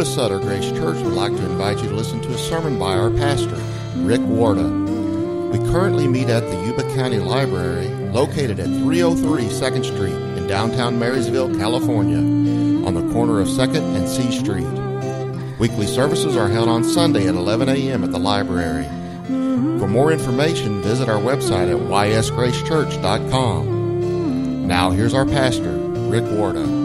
of Sutter Grace Church would like to invite you to listen to a sermon by our pastor, Rick Warda. We currently meet at the Yuba County Library, located at 303 2nd Street in downtown Marysville, California, on the corner of 2nd and C Street. Weekly services are held on Sunday at 11 a.m. at the library. For more information, visit our website at ysgracechurch.com. Now here's our pastor, Rick Warda.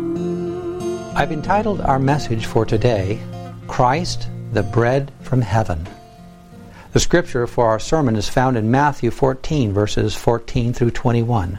I've entitled our message for today, Christ, the Bread from Heaven. The scripture for our sermon is found in Matthew 14, verses 14 through 21.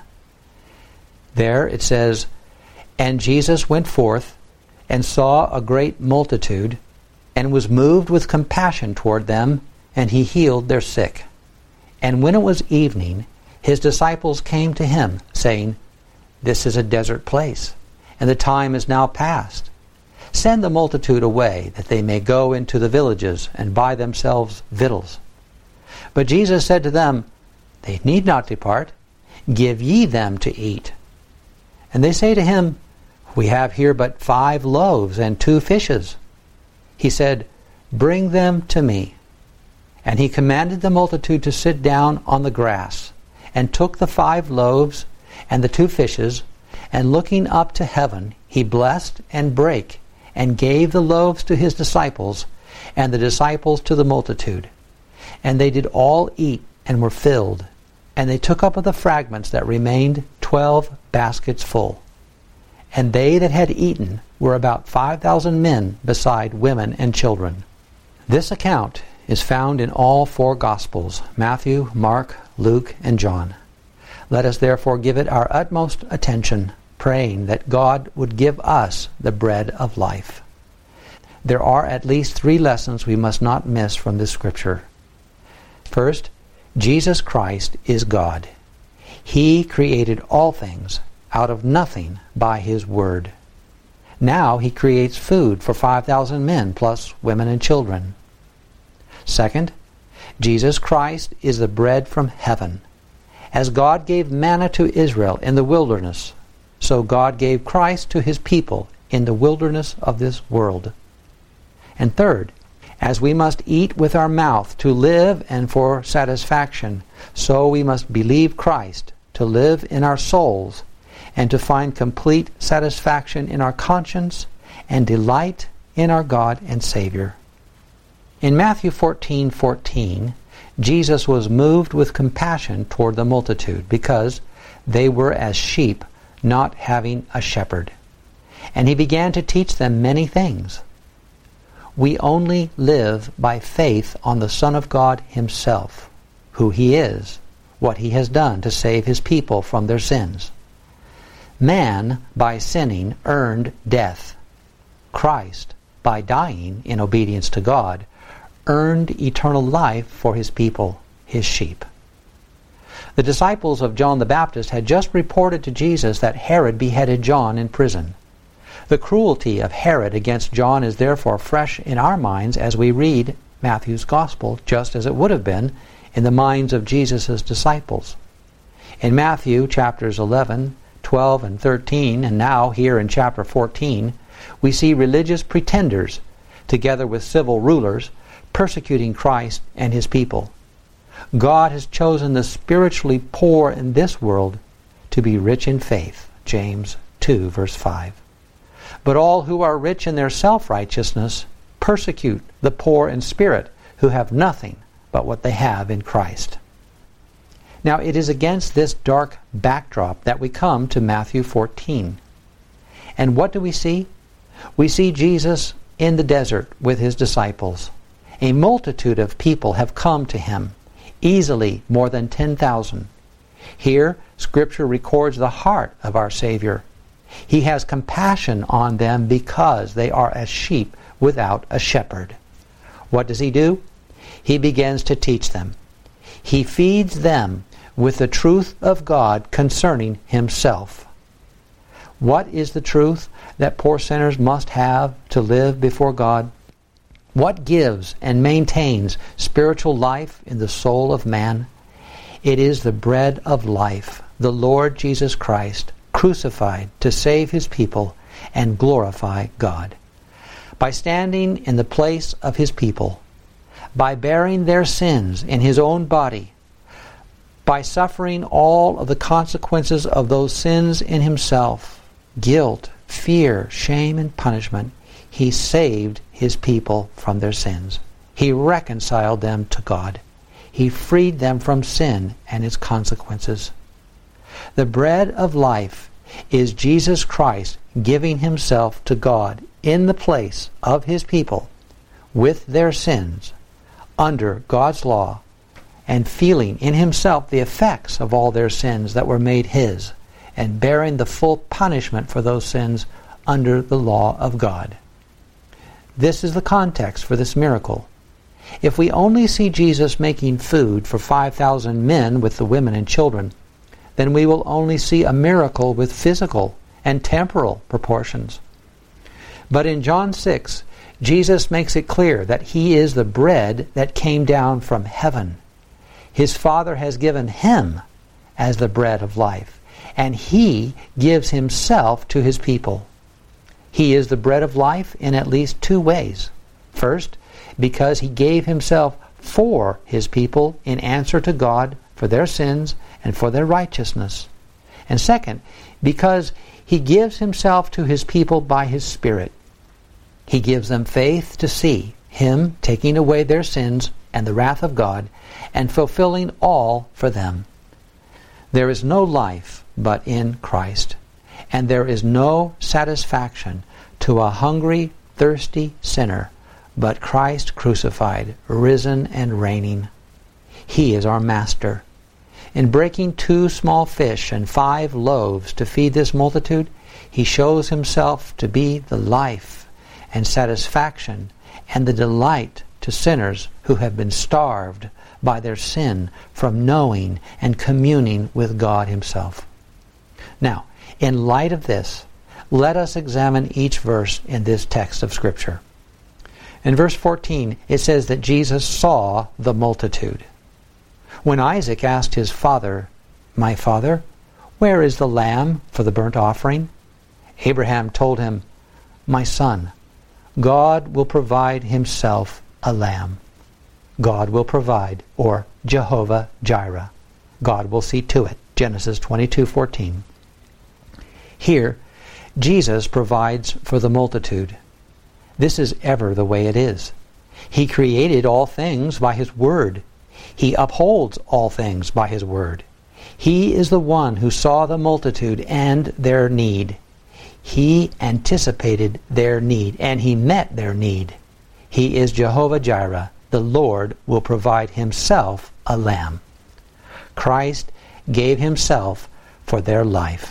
There it says, "And Jesus went forth, and saw a great multitude, and was moved with compassion toward them, and he healed their sick. And when it was evening, his disciples came to him, saying, This is a desert place, and the time is now past. Send the multitude away, that they may go into the villages and buy themselves victuals. But Jesus said to them, They need not depart. Give ye them to eat. And they say to him, We have here but 5 loaves and 2 fishes. He said, Bring them to me. And he commanded the multitude to sit down on the grass, and took the 5 loaves and the 2 fishes, and looking up to heaven, he blessed and brake, and gave the loaves to his disciples, and the disciples to the multitude. And they did all eat, and were filled. And they took up of the fragments that remained 12 baskets full. And they that had eaten were about 5,000 men, beside women and children." This account is found in all 4 Gospels, Matthew, Mark, Luke, and John. Let us therefore give it our utmost attention, praying that God would give us the bread of life. There are at least 3 lessons we must not miss from this scripture. First, Jesus Christ is God. He created all things out of nothing by His Word. Now He creates food for 5,000 men, plus women and children. Second, Jesus Christ is the bread from heaven. As God gave manna to Israel in the wilderness, so God gave Christ to His people in the wilderness of this world. And third, as we must eat with our mouth to live and for satisfaction, so we must believe Christ to live in our souls and to find complete satisfaction in our conscience and delight in our God and Savior. In Matthew 14:14, Jesus was moved with compassion toward the multitude, because they were as sheep not having a shepherd. And He began to teach them many things. We only live by faith on the Son of God Himself, who He is, what He has done to save His people from their sins. Man, by sinning, earned death. Christ, by dying in obedience to God, earned eternal life for His people, His sheep. The disciples of John the Baptist had just reported to Jesus that Herod beheaded John in prison. The cruelty of Herod against John is therefore fresh in our minds as we read Matthew's Gospel, just as it would have been in the minds of Jesus' disciples. In Matthew chapters 11, 12, and 13, and now here in chapter 14, we see religious pretenders, together with civil rulers, persecuting Christ and His people. God has chosen the spiritually poor in this world to be rich in faith, James 2, verse 5. But all who are rich in their self-righteousness persecute the poor in spirit, who have nothing but what they have in Christ. Now it is against this dark backdrop that we come to Matthew 14. And what do we see? We see Jesus in the desert with His disciples. A multitude of people have come to Him, easily more than 10,000. Here, Scripture records the heart of our Savior. He has compassion on them because they are as sheep without a shepherd. What does He do? He begins to teach them. He feeds them with the truth of God concerning Himself. What is the truth that poor sinners must have to live before God? What gives and maintains spiritual life in the soul of man? It is the bread of life, the Lord Jesus Christ, crucified to save His people and glorify God. by standing in the place of His people, by bearing their sins in His own body, by suffering all of the consequences of those sins in Himself, guilt, fear, shame, and punishment, He saved His people from their sins. He reconciled them to God. He freed them from sin and its consequences. The bread of life is Jesus Christ giving Himself to God in the place of His people with their sins under God's law, and feeling in Himself the effects of all their sins that were made His, and bearing the full punishment for those sins under the law of God. This is the context for this miracle. If we only see Jesus making food for 5,000 men with the women and children, then we will only see a miracle with physical and temporal proportions. But in John 6, Jesus makes it clear that He is the bread that came down from heaven. His Father has given Him as the bread of life, and He gives Himself to His people. He is the bread of life in at least two ways. First, because He gave Himself for His people in answer to God for their sins and for their righteousness. And second, because He gives Himself to His people by His Spirit. He gives them faith to see Him taking away their sins and the wrath of God and fulfilling all for them. There is no life but in Christ, and there is no satisfaction to a hungry, thirsty sinner but Christ crucified, risen and reigning. He is our Master. In breaking 2 small fish and 5 loaves to feed this multitude, He shows Himself to be the life and satisfaction and the delight to sinners who have been starved by their sin from knowing and communing with God Himself. Now, in light of this, let us examine each verse in this text of Scripture. In verse 14, it says that Jesus saw the multitude. When Isaac asked his father, "My father, where is the lamb for the burnt offering?" Abraham told him, "My son, God will provide Himself a lamb." God will provide, or Jehovah Jireh. God will see to it. Genesis 22:14. Here, Jesus provides for the multitude. This is ever the way it is. He created all things by His Word. He upholds all things by His Word. He is the one who saw the multitude and their need. He anticipated their need, and He met their need. He is Jehovah Jireh. The Lord will provide Himself a lamb. Christ gave Himself for their life.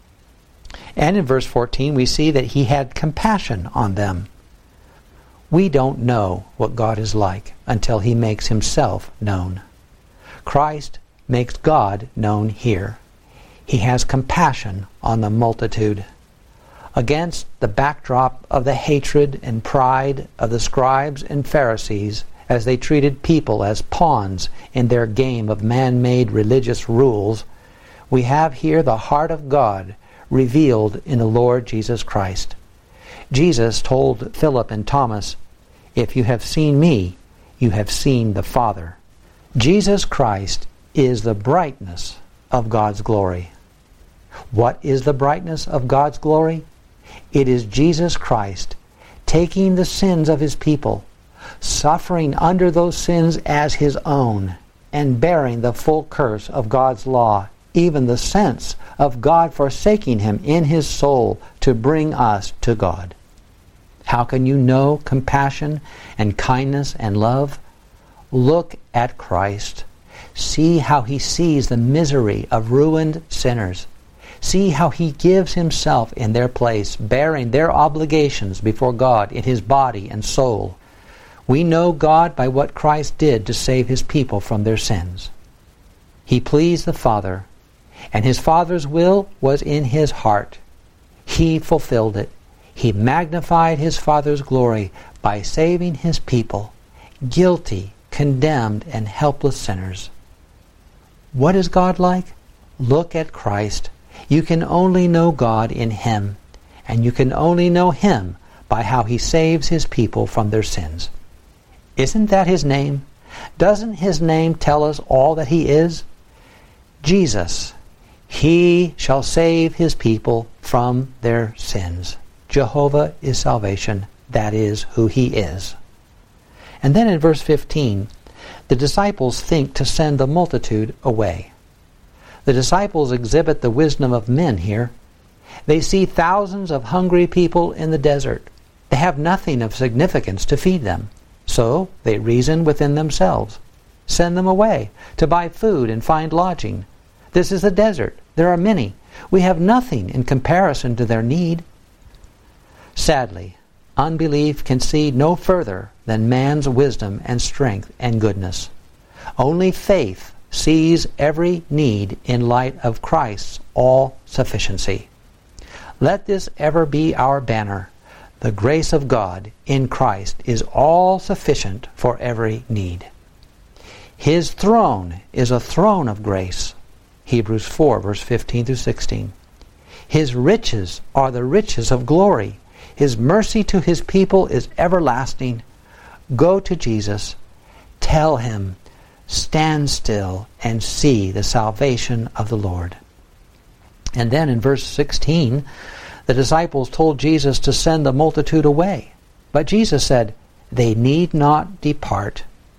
And in verse 14 we see that He had compassion on them. We don't know what God is like until He makes Himself known. Christ makes God known here. He has compassion on the multitude. Against the backdrop of the hatred and pride of the scribes and Pharisees as they treated people as pawns in their game of man-made religious rules, we have here the heart of God revealed in the Lord Jesus Christ. Jesus told Philip and Thomas, "If you have seen me, you have seen the Father." Jesus Christ is the brightness of God's glory. What is the brightness of God's glory? It is Jesus Christ taking the sins of His people, suffering under those sins as His own, and bearing the full curse of God's law, even the sense of God forsaking Him in His soul to bring us to God. How can you know compassion and kindness and love? Look at Christ. See how He sees the misery of ruined sinners. See how He gives Himself in their place, bearing their obligations before God in His body and soul. We know God by what Christ did to save His people from their sins. He pleased the Father, and His Father's will was in His heart. He fulfilled it. He magnified His Father's glory by saving His people, guilty, condemned, and helpless sinners. What is God like? Look at Christ. You can only know God in Him, and you can only know Him by how he saves his people from their sins. Isn't that his name? Doesn't his name tell us all that he is? Jesus. He shall save his people from their sins. Jehovah is salvation. That is who he is. And then in verse 15, the disciples think to send the multitude away. The disciples exhibit the wisdom of men here. They see thousands of hungry people in the desert. They have nothing of significance to feed them. So they reason within themselves. Send them away to buy food and find lodging. This is the desert. There are many. We have nothing in comparison to their need. Sadly, unbelief can see no further than man's wisdom and strength and goodness. Only faith sees every need in light of Christ's all-sufficiency. Let this ever be our banner. The grace of God in Christ is all-sufficient for every need. His throne is a throne of grace. Hebrews 4, verse 15 through 16. His riches are the riches of glory. His mercy to his people is everlasting. Go to Jesus. Tell him, stand still and see the salvation of the Lord. And then in verse 16, the disciples told Jesus to send the multitude away. But Jesus said, they need not depart.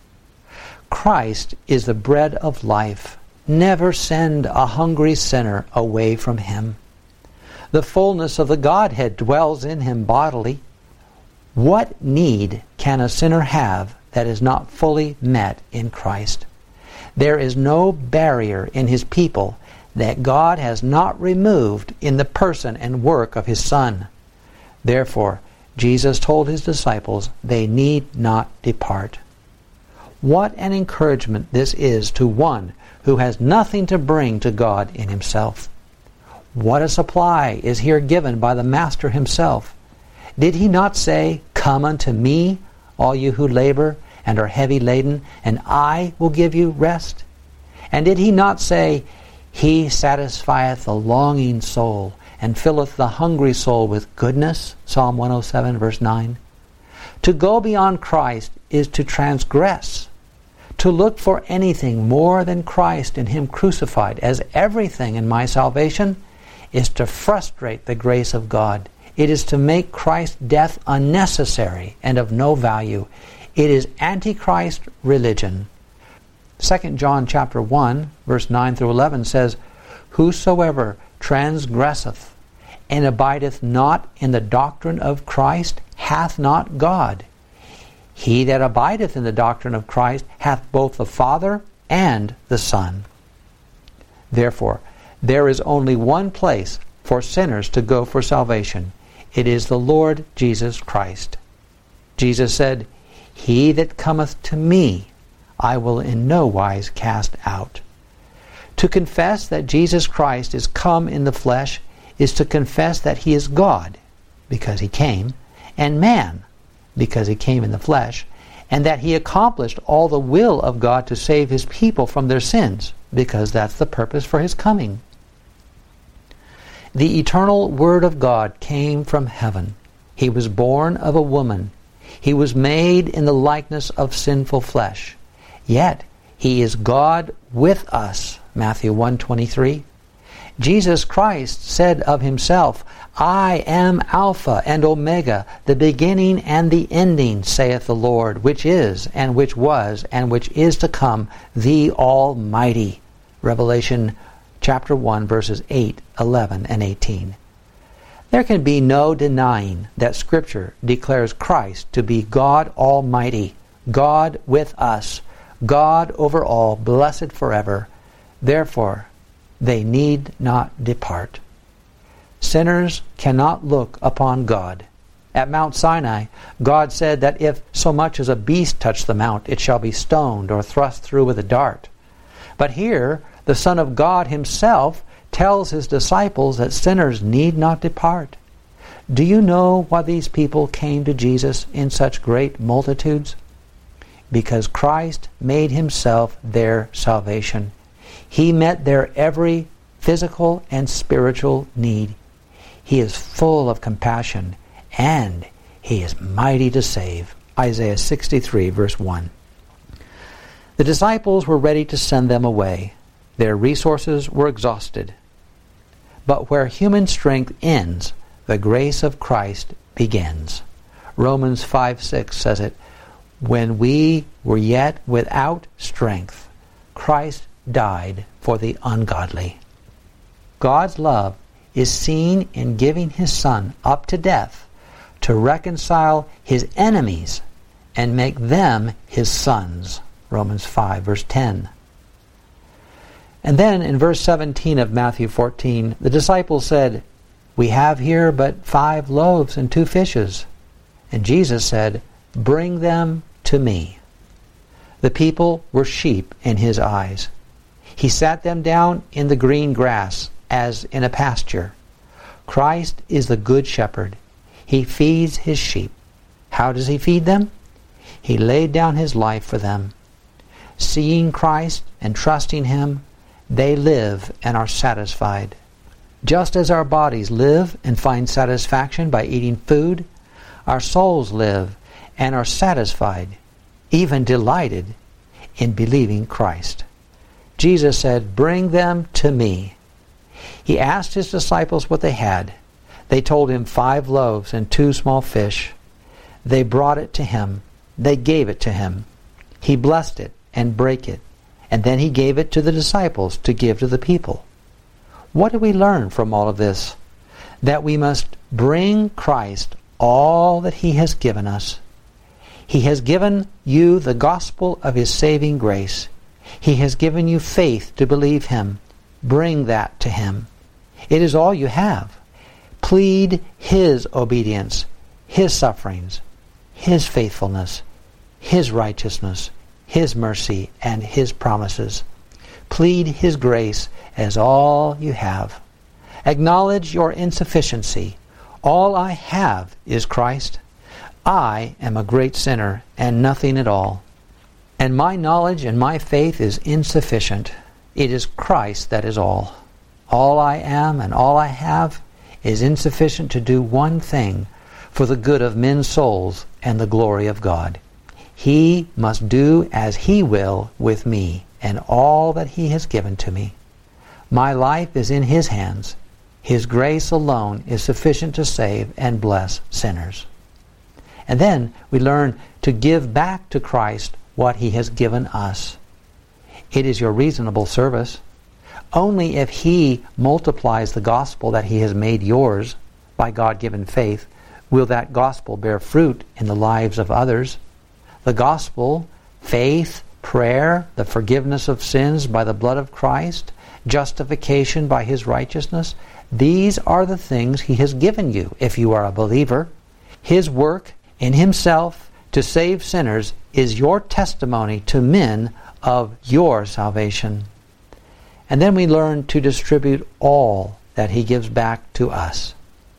Christ is the bread of life. Never send a hungry sinner away from him. The fullness of the Godhead dwells in him bodily. What need can a sinner have that is not fully met in Christ? There is no barrier in his people that God has not removed in the person and work of his Son. Therefore, Jesus told his disciples they need not depart. What an encouragement this is to one who has nothing to bring to God in himself. What a supply is here given by the Master himself. Did he not say, "Come unto me, all you who labor and are heavy laden, and I will give you rest"? And did he not say, "He satisfieth the longing soul, and filleth the hungry soul with goodness"? Psalm 107, verse 9. To go beyond Christ is to transgress. To look for anything more than Christ and him crucified as everything in my salvation is to frustrate the grace of God. It is to make Christ's death unnecessary and of no value. It is Antichrist religion. 2 John chapter 1, verse 9 through 11 says, "Whosoever transgresseth and abideth not in the doctrine of Christ hath not God. He that abideth in the doctrine of Christ hath both the Father and the Son." Therefore, there is only one place for sinners to go for salvation. It is the Lord Jesus Christ. Jesus said, "He that cometh to me, I will in no wise cast out." To confess that Jesus Christ is come in the flesh is to confess that he is God, because he came, and man, because he came in the flesh, and that he accomplished all the will of God to save his people from their sins, because that's the purpose for his coming. The eternal Word of God came from heaven. He was born of a woman. He was made in the likeness of sinful flesh. Yet he is God with us. Matthew 1:23. Jesus Christ said of himself, "I am Alpha and Omega, the beginning and the ending, saith the Lord, which is, and which was, and which is to come, the Almighty." Revelation chapter 1, verses 8, 11, and 18. There can be no denying that Scripture declares Christ to be God Almighty, God with us, God over all, blessed forever. Therefore, they need not depart. Sinners cannot look upon God. At Mount Sinai, God said that if so much as a beast touch the mount, it shall be stoned or thrust through with a dart. But here, the Son of God himself tells his disciples that sinners need not depart. Do you know why these people came to Jesus in such great multitudes? Because Christ made himself their salvation. He met their every physical and spiritual need. He is full of compassion, and He is mighty to save. Isaiah 63, verse 1. The disciples were ready to send them away. Their resources were exhausted. But where human strength ends, the grace of Christ begins. Romans 5:6 says it, "When we were yet without strength, Christ died for the ungodly." God's love is seen in giving His Son up to death to reconcile His enemies and make them His sons. Romans 5, verse 10. And then in verse 17 of Matthew 14, the disciples said, "We have here but 5 loaves and 2 fishes." And Jesus said, "Bring them to me." The people were sheep in His eyes. He sat them down in the green grass as in a pasture. Christ is the good shepherd. He feeds His sheep. How does He feed them? He laid down His life for them. Seeing Christ and trusting Him, they live and are satisfied. Just as our bodies live and find satisfaction by eating food, our souls live and are satisfied, even delighted, in believing Christ. Jesus said, "Bring them to me." He asked His disciples what they had. They told Him 5 loaves and 2 small fish. They brought it to Him. They gave it to Him. He blessed it and brake it, and then He gave it to the disciples to give to the people. What do we learn from all of this? That we must bring Christ all that He has given us. He has given you the gospel of His saving grace. He has given you faith to believe Him. Bring that to Him. It is all you have. Plead His obedience, His sufferings, His faithfulness, His righteousness, His mercy, and His promises. Plead His grace as all you have. Acknowledge your insufficiency. All I have is Christ. I am a great sinner and nothing at all. And my knowledge and my faith is insufficient. It is Christ that is all. All I am and all I have is insufficient to do one thing for the good of men's souls and the glory of God. He must do as He will with me and all that He has given to me. My life is in His hands. His grace alone is sufficient to save and bless sinners. And then we learn to give back to Christ what He has given us. It is your reasonable service. Only if He multiplies the gospel that He has made yours by God-given faith will that gospel bear fruit in the lives of others. The gospel, faith, prayer, the forgiveness of sins by the blood of Christ, justification by His righteousness, these are the things He has given you if you are a believer. His work in Himself to save sinners is your testimony to men of your salvation. And then we learn to distribute all that He gives back to us.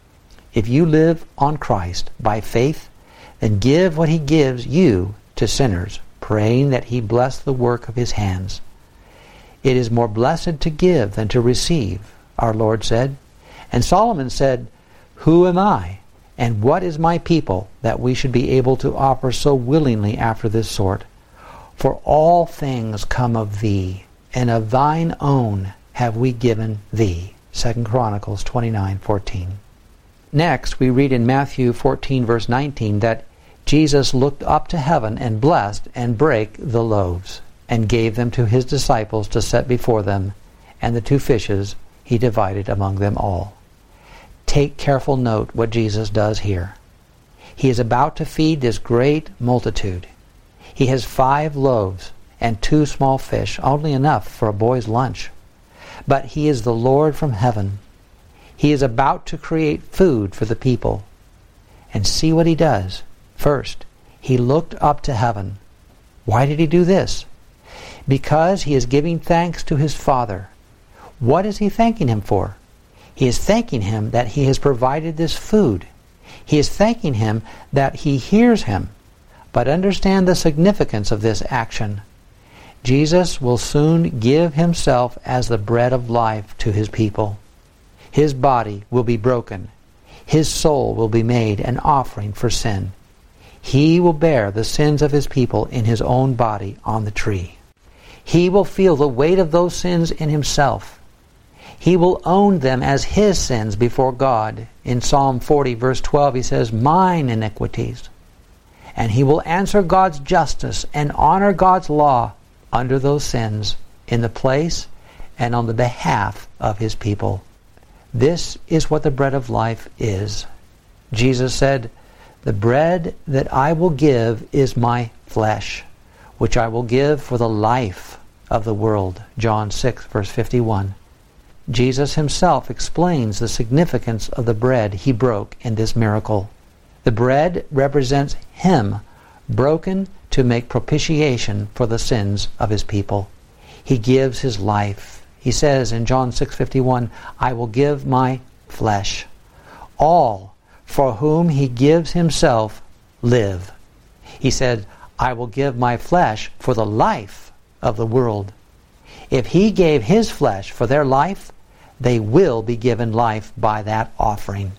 If you live on Christ by faith, then give what He gives you to sinners, praying that He bless the work of His hands. It is more blessed to give than to receive, our Lord said. And Solomon said, "Who am I, and what is my people, that we should be able to offer so willingly after this sort? For all things come of Thee, and of Thine own have we given Thee." 2 Chronicles 29:14. Next, we read in Matthew 14, verse 19, that Jesus looked up to heaven and blessed and brake the loaves, and gave them to His disciples to set before them, and the 2 fishes He divided among them all. Take careful note what Jesus does here. He is about to feed this great multitude. He has 5 loaves and 2 small fish, only enough for a boy's lunch. But He is the Lord from heaven. He is about to create food for the people. And see what He does. First, He looked up to heaven. Why did He do this? Because He is giving thanks to His Father. What is He thanking Him for? He is thanking Him that He has provided this food. He is thanking Him that He hears him. But understand the significance of this action. Jesus will soon give Himself as the bread of life to His people. His body will be broken. His soul will be made an offering for sin. He will bear the sins of His people in His own body on the tree. He will feel the weight of those sins in Himself. He will own them as His sins before God. In Psalm 40, verse 12, He says, "Mine iniquities." And He will answer God's justice and honor God's law under those sins in the place and on the behalf of His people. This is what the bread of life is. Jesus said, "The bread that I will give is my flesh, which I will give for the life of the world." John 6, verse 51. Jesus Himself explains the significance of the bread He broke in this miracle. The bread represents Him, broken to make propitiation for the sins of His people. He gives His life. He says in John 6:51, "I will give my flesh." All for whom He gives Himself live. He said, "I will give my flesh for the life of the world." If He gave His flesh for their life, they will be given life by that offering.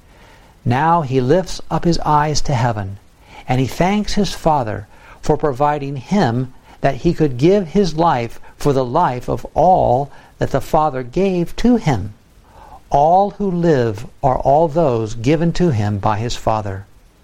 Now He lifts up His eyes to heaven, and He thanks His Father for providing Him that He could give His life for the life of all that the Father gave to Him. All who live are all those given to Him by His Father.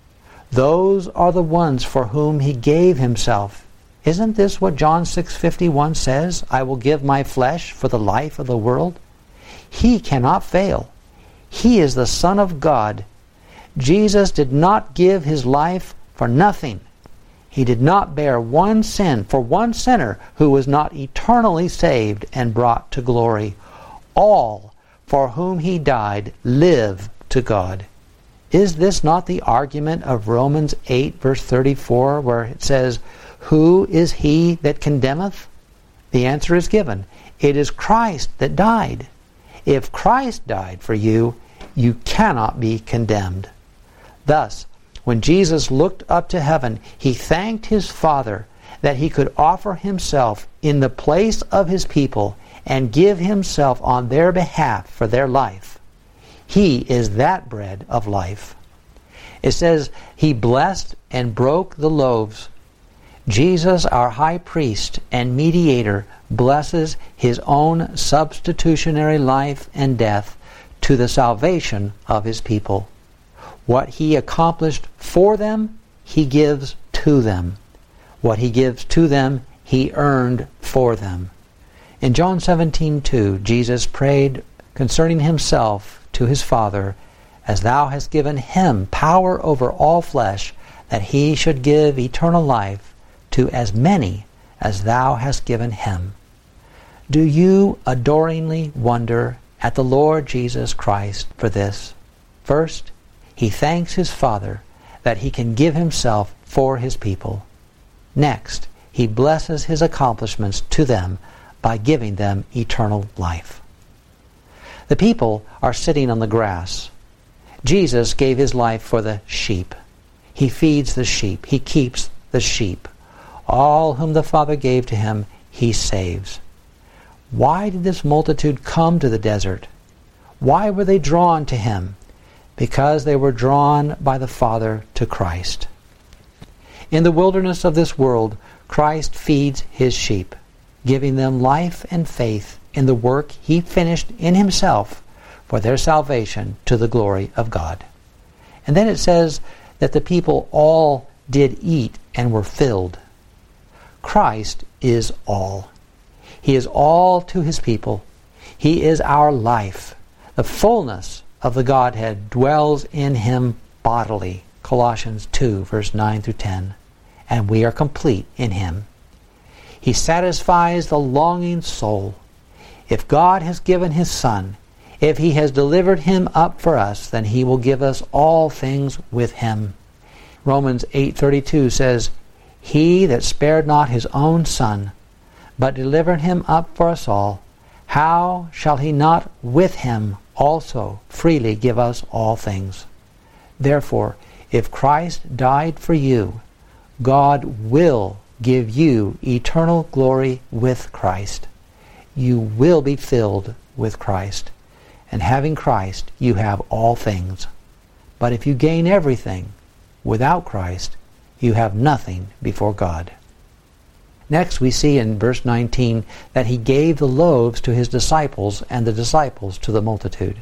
Those are the ones for whom He gave Himself. Isn't this what John 6:51 says? "I will give my flesh for the life of the world"? He cannot fail. He is the Son of God. Jesus did not give His life for nothing. He did not bear one sin for one sinner who was not eternally saved and brought to glory. All for whom He died live to God. Is this not the argument of Romans 8, verse 34, where it says, "Who is he that condemneth?" The answer is given. It is Christ that died. If Christ died for you, you cannot be condemned. Thus, when Jesus looked up to heaven, He thanked His Father that He could offer Himself in the place of His people and give Himself on their behalf for their life. He is that bread of life. It says He blessed and broke the loaves. Jesus, our high priest and mediator, blesses His own substitutionary life and death to the salvation of His people. What He accomplished for them, He gives to them. What He gives to them, He earned for them. In John 17:2, Jesus prayed concerning Himself to His Father, "As Thou hast given Him power over all flesh, that He should give eternal life to as many as Thou hast given Him." Do you adoringly wonder at the Lord Jesus Christ for this? First, He thanks His Father that He can give Himself for His people. Next, He blesses His accomplishments to them by giving them eternal life. The people are sitting on the grass. Jesus gave His life for the sheep. He feeds the sheep. He keeps the sheep. All whom the Father gave to Him, He saves. Why did this multitude come to the desert? Why were they drawn to Him? Because they were drawn by the Father to Christ. In the wilderness of this world, Christ feeds His sheep, giving them life and faith in the work He finished in Himself for their salvation to the glory of God. And then it says that the people all did eat and were filled. Christ is all. He is all to His people. He is our life. The fullness of the Godhead dwells in Him bodily. Colossians 2, verse 9 through 10. And we are complete in Him. He satisfies the longing soul. If God has given His Son, if He has delivered Him up for us, then He will give us all things with Him. Romans 8:32 says, "He that spared not His own Son, but delivered Him up for us all, how shall He not with Him also freely give us all things?" Therefore, if Christ died for you, God will give you eternal glory with Christ. You will be filled with Christ. And having Christ, you have all things. But if you gain everything without Christ, you have nothing before God. Next, we see in verse 19 that he gave the loaves to his disciples and the disciples to the multitude.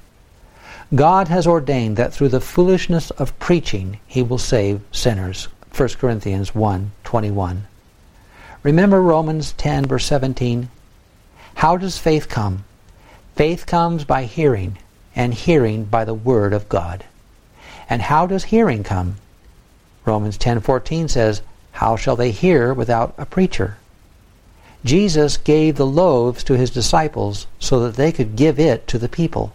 God has ordained that through the foolishness of preaching he will save sinners. 1 Corinthians 1:21. Remember Romans 10, verse 17? How does faith come? Faith comes by hearing, and hearing by the word of God. And how does hearing come? Romans 10:14 says, how shall they hear without a preacher? Jesus gave the loaves to his disciples so that they could give it to the people.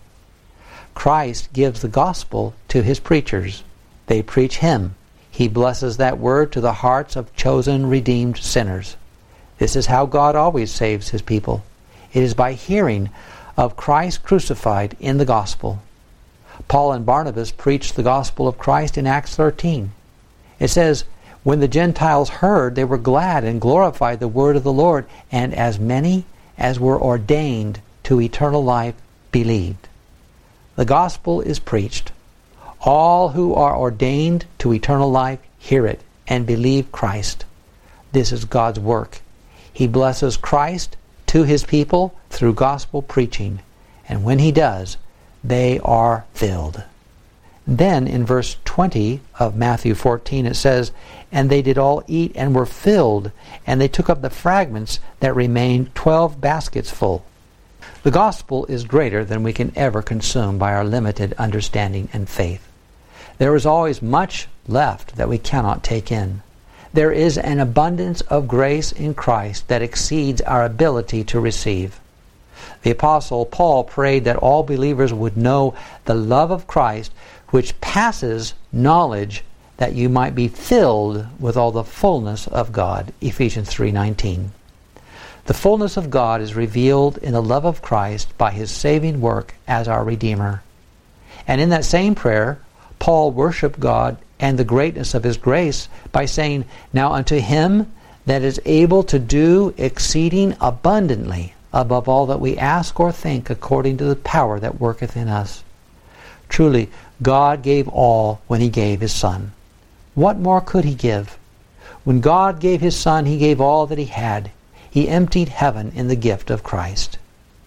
Christ gives the gospel to his preachers. They preach him. He blesses that word to the hearts of chosen, redeemed sinners. This is how God always saves his people. It is by hearing of Christ crucified in the gospel. Paul and Barnabas preached the gospel of Christ in Acts 13. It says, when the Gentiles heard, they were glad and glorified the word of the Lord, and as many as were ordained to eternal life believed. The gospel is preached. All who are ordained to eternal life hear it and believe Christ. This is God's work. He blesses Christ to his people through gospel preaching, and when he does, they are filled. Then in verse 20 of Matthew 14 it says, and they did all eat and were filled, and they took up the fragments that remained, 12 baskets full. The gospel is greater than we can ever consume by our limited understanding and faith. There is always much left that we cannot take in. There is an abundance of grace in Christ that exceeds our ability to receive. The Apostle Paul prayed that all believers would know the love of Christ, which passes knowledge, that you might be filled with all the fullness of God. Ephesians 3:19. The fullness of God is revealed in the love of Christ by his saving work as our Redeemer. And in that same prayer, Paul worshiped God and the greatness of his grace by saying, now unto him that is able to do exceeding abundantly above all that we ask or think, according to the power that worketh in us. Truly, God gave all when he gave his Son. What more could he give? When God gave his Son, he gave all that he had. He emptied heaven in the gift of Christ.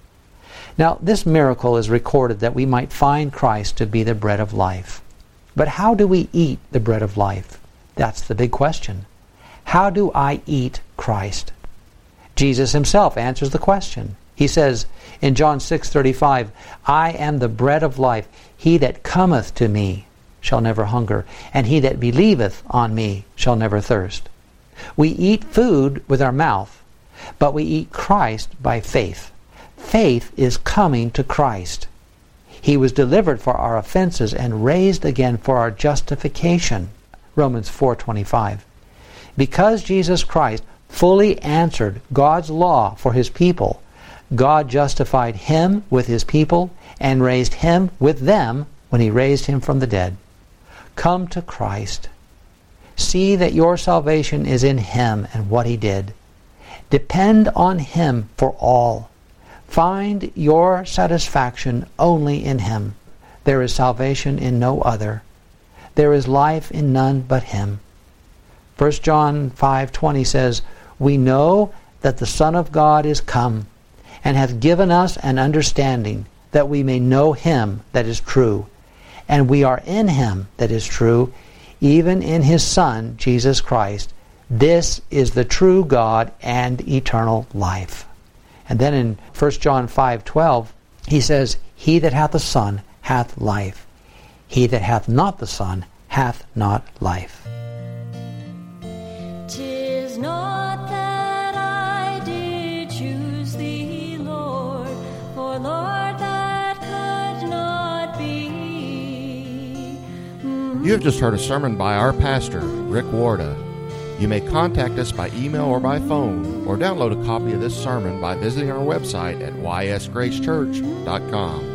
Now, this miracle is recorded that we might find Christ to be the bread of life. But how do we eat the bread of life? That's the big question. How do I eat Christ? Jesus himself answers the question. He says in John 6:35, I am the bread of life. He that cometh to me shall never hunger, and he that believeth on me shall never thirst. We eat food with our mouth, but we eat Christ by faith. Faith is coming to Christ. He was delivered for our offenses and raised again for our justification. Romans 4:25. Because Jesus Christ fully answered God's law for his people, God justified him with his people and raised him with them when he raised him from the dead. Come to Christ. See that your salvation is in him and what he did. Depend on him for all. Find your satisfaction only in him. There is salvation in no other. There is life in none but him. 1 John 5:20 says, we know that the Son of God is come, and hath given us an understanding, that we may know him that is true. And we are in him that is true, even in his Son, Jesus Christ. This is the true God and eternal life. And then in 1 John 5:12, he says, he that hath the Son hath life. He that hath not the Son hath not life. 'Tis not that I did choose thee, Lord, for Lord, that could not be. You have just heard a sermon by our pastor, Rick Warda. You may contact us by email or by phone, or download a copy of this sermon by visiting our website at ysgracechurch.com.